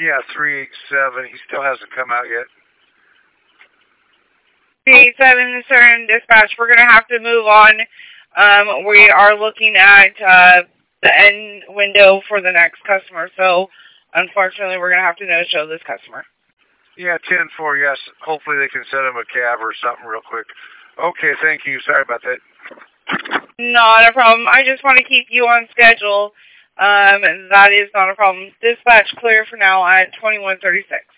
Yeah, 387. He still hasn't come out yet. 387, Southern Dispatch. We're going to have to move on. We are looking at the end window for the next customer, so unfortunately we're going to have to no-show this customer. Yeah, 10-4, yes. Hopefully they can send him a cab or something real quick. Okay, thank you. Sorry about that. Not a problem. I just want to keep you on schedule. That is not a problem. Dispatch clear for now at 2136.